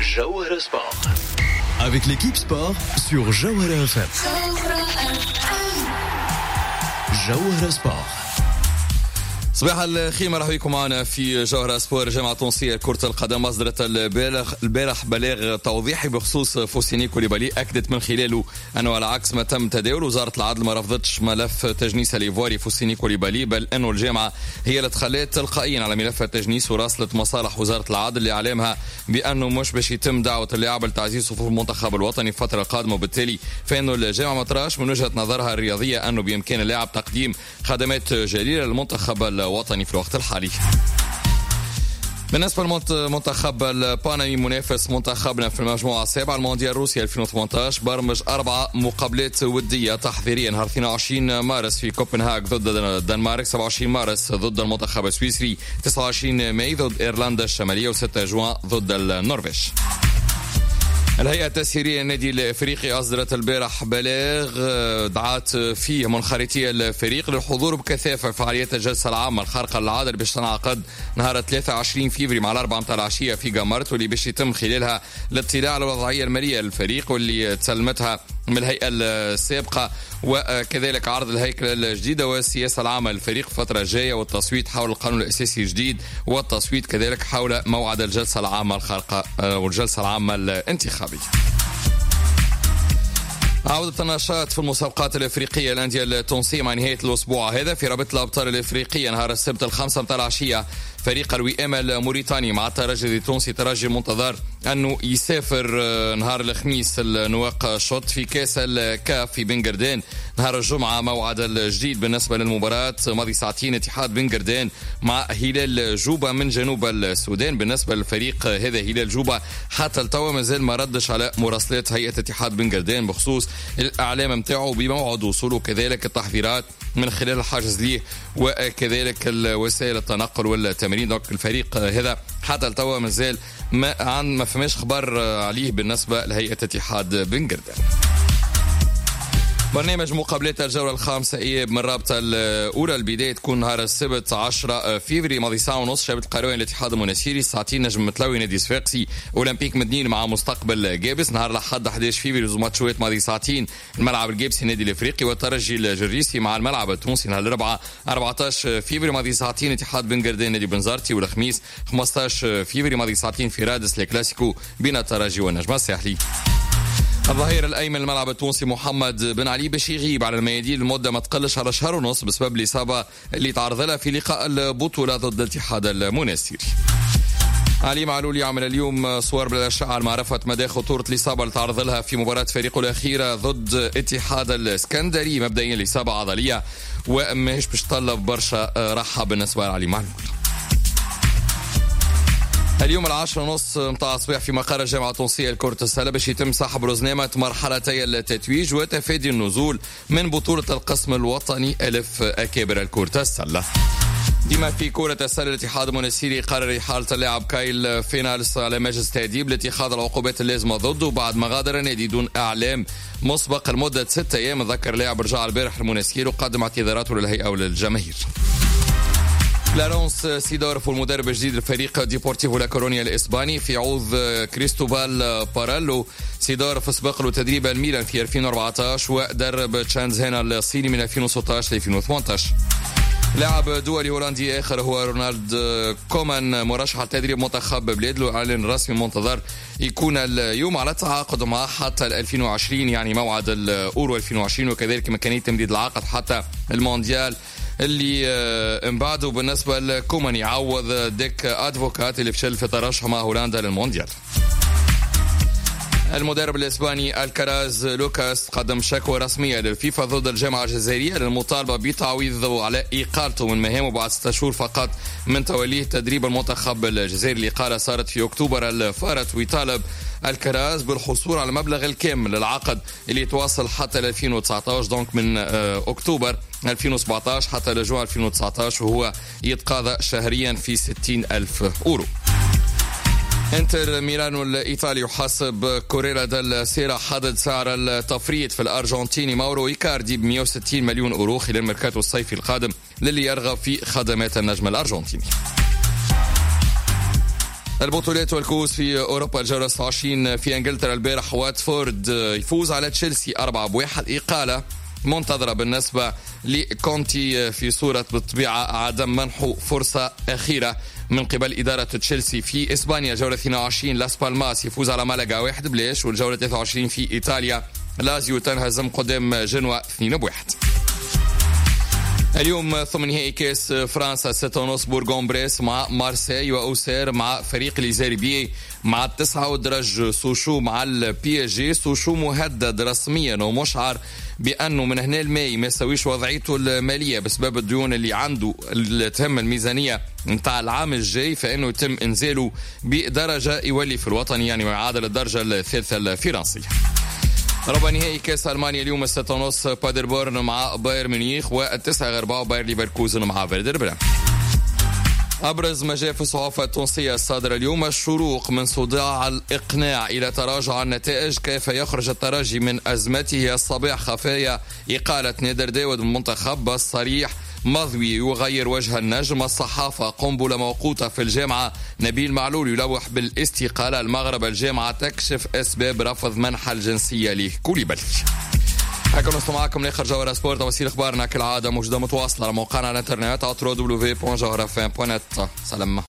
Jawhara Sport. Avec l'équipe sport sur Jawhara FM. Jawhara Sport. صباح الخير، مرحبا بكم معنا في جوهرة سبور. جامعة تونسية كرة القدم أصدرت البارح بلاغ توضيحي بخصوص فوسيني كوليبالي، أكدت من خلاله أنه على عكس ما تم تداول وزارة العدل ما رفضتش ملف تجنيس الإيفواري فوسيني كوليبالي، بل أنه الجامعة هي اللي تخلت تلقائيا على ملف التجنيس وراسلت مصالح وزارة العدل لإعلامها بأنه مش باش يتم دعوة اللاعب لتعزيز صفوف المنتخب الوطني في الفترة القادمة، وبالتالي فإنه الجامعة ما تراش من وجهة نظرها الرياضية أنه بإمكان اللاعب تقديم خدمات جليلة للمنتخب الوطني في الوقت الحالي. بالنسبة للمنتخب البانامي منافس منتخبنا في المجموعة السابعة المونديال روسيا 2018 برمج 4 مقابلات ودية تحضيرية، نهار 22 مارس في كوبنهاغ ضد الدنمارك، 27 مارس ضد المنتخب السويسري، 29 ماي ضد إيرلندا الشمالية، و6 جوان ضد النرويج. الهيئة التسييرية النادي الافريقي اصدرت البارح بلاغ دعات فيه منخرطي الفريق للحضور بكثافه في فعاليات الجلسه العامه الخارقه للعاده اللي باش تنعقد نهار 23 فبراير مع 4 متاع العشيه في جامارت، واللي باش يتم خلالها الاطلاع على الوضعيه الماليه للفريق واللي تسلمتها من الهيئه السابقه، وكذلك عرض الهيكله الجديده والسياسه العامه للفريق الفتره الجايه، والتصويت حول القانون الاساسي الجديد، والتصويت كذلك حول موعد الجلسه العامه الخارقه والجلسه العامه الانتخابيه. عودة النشاط في المسابقات الافريقيه الانديه التونسيه مع نهايه الاسبوع هذا في رابطه الابطال الافريقيه نهار السبت 5 متاع العشيه. فريق الوئام الموريتاني مع الترجي التونسي ترجي المنتظر انه يسافر نهار الخميس النواقشوط في كاس الكاف في بن قردان نهار الجمعه. موعد الجديد بالنسبه للمباراه ماضي ساعتين اتحاد بن قردان مع هلال جوبا من جنوب السودان. بالنسبه للفريق هذا هلال جوبا حتى التو مازال ما ردش على مراسلات هيئه اتحاد بن قردان بخصوص الاعلام نتاعو بموعد وصوله، كذلك التحضيرات من خلال الحجز ليه وكذلك وسائل التنقل والتمرين. دونك الفريق هذا حتى التو مازال ما فماش خبر عليه بالنسبه لهيئه اتحاد بن قردان. برنامج مقابلات الجولة الخامسة إياب من الرابطة الأولى، البداية تكون نهار السبت 10 فبراير ماضي ساعة ونص. شبت القرويين الاتحاد المناسيري، الساعتين نجم متلوي نادي صفاقسي أولمبيك مدنين مع مستقبل جابس. نهار الأحد 11 فبراير زوماتشوات ماضي ساعتين الملعب الجابسي النادي الإفريقي والترجي الجريسي مع الملعب التونسي. نهار الأربعاء 14 فبراير ماضي ساعتين اتحاد بن قردان نادي بنزرتي، والخميس 15 فبراير ماضي ساعتين في رادس الكلاسيكو بين الترجي والنجم الساحلي. الظهير الايمن الملعب التونسي محمد بن علي باش يغيب على الميادين لمده ما تقلش على شهر ونص بسبب الاصابه اللي تعرض لها في لقاء البطوله ضد الاتحاد المناسيري. علي معلول يعمل اليوم صور بالاشعه لمعرفه مدى خطوره الاصابه اللي تعرض لها في مباراه فريقه الاخيره ضد اتحاد الاسكندري. مبدئيا الاصابه عضليه وماهيش باش تطلب برشا راحه بالنسبه لعلي معلول. اليوم 10:30 متاع الصباح في مقر الجامعة التونسية لكرة السلة باش يتم سحب رزنامة مرحلتي التتويج وتفادي النزول من بطولة القسم الوطني ألف أكابر الكرة السلة. ديما في كرة السلة الاتحاد المناسيري قرر إحالة اللاعب كايل فينالس على مجلس التأديب لاتخاذ العقوبات اللازمة ضده بعد ما غادر النادي دون إعلام مسبق لمدة 6 أيام. ذكر اللاعب رجع البارح المناسيري وقدم اعتذاراته للهيئة وللجماهير. لارونس سيدورف المدرب الجديد لفريق ديبورتيفو لا كورونيا الإسباني في عوض كريستوبال بارالو. سيدورف سبق له تدريب الميلان في 2014 ودرب تشانزهانا الصيني من 2016 ل 2018. لاعب دولي هولندي آخر هو رونالد كومان مرشح لتدريب منتخب بلاده، اعلن رسمي منتظر يكون اليوم على التعاقد معه حتى 2020 يعني موعد الأورو 2020، وكذلك إمكانية تمديد العقد حتى المونديال اللي انبعده. بالنسبة لكومان يعوض ديك أدفوكات اللي فشل في ترشحه مع هولندا للمونديال. المدرب الإسباني الكراز لوكاس قدم شكوى رسمية للفيفا ضد الجامعة الجزائرية للمطالبة بتعويضه على إقالته من مهامه بعد 6 شهور فقط من توليه تدريب المنتخب الجزائري. الإقالة صارت في أكتوبر الفارط، ويطالب الكراز بالحصول على المبلغ الكامل للعقد اللي يتواصل حتى 2019 دونك من أكتوبر 2017 حتى لجوان 2019 وهو يتقاضى شهريا في 60,000 أورو. انتر ميلانو الإيطالي يحاسب كوريرا دال سيرا حدد سعر التفريط في الأرجنتيني ماورو إيكاردي ب 160 مليون أورو خلال الميركاتو الصيفي القادم للي يرغب في خدمات النجم الأرجنتيني. البطولات والكؤوس في أوروبا الجولة 26 في إنجلترا. البارح واتفورد يفوز على تشيلسي 4-1. إقالة منتظرة بالنسبة لكونتي في صورة بالطبيعة عدم منحه فرصة أخيرة من قبل إدارة تشيلسي. في إسبانيا جولة 22 لاس بالماس يفوز على مالاغا 1-0. والجولة 23 في إيطاليا لازيو تنهزم قدام جنوا 2-1. اليوم ثم نهائي كاس فرنسا 6:30 بورغون بريس مع مارسيل وأوسير مع فريق ليزيربي مع 9 ودرج سوشو مع البي اس جي. سوشو مهدد رسميا ومشعر بأنه من هنا الماي ما يسويش وضعيته المالية بسبب الديون اللي عنده اللي تهم الميزانية نتاع العام الجاي، فإنه يتم إنزاله بدرجة يولي في الوطني يعني ويعادل الدرجة الثالثة الفرنسية. ربع نهائي كاس ألمانيا اليوم 6:30 بادربورن مع بايرن ميونخ و9:04 باير ليفركوزن مع فيردر بريمن. أبرز ما جاء في الصحافة التونسية الصادرة اليوم: الشروق من صداع الإقناع إلى تراجع النتائج، كيف يخرج الترجي من أزمته، الصباح خفايا إقالة نادر داود من المنتخب، الصريح مضوي يغير وجه النجم، الصحافة قنبلة موقوتة في الجامعة، نبيل معلول يلوح بالاستقالة، المغرب الجامعة تكشف أسباب رفض منح الجنسية لكوليبالي. هكذا نصل معكم لاخر جوهرة سبورت. وسيل اخبارنا كالعاده موجوده متواصله على موقعنا على الانترنت www.jawharafm.net. سلام.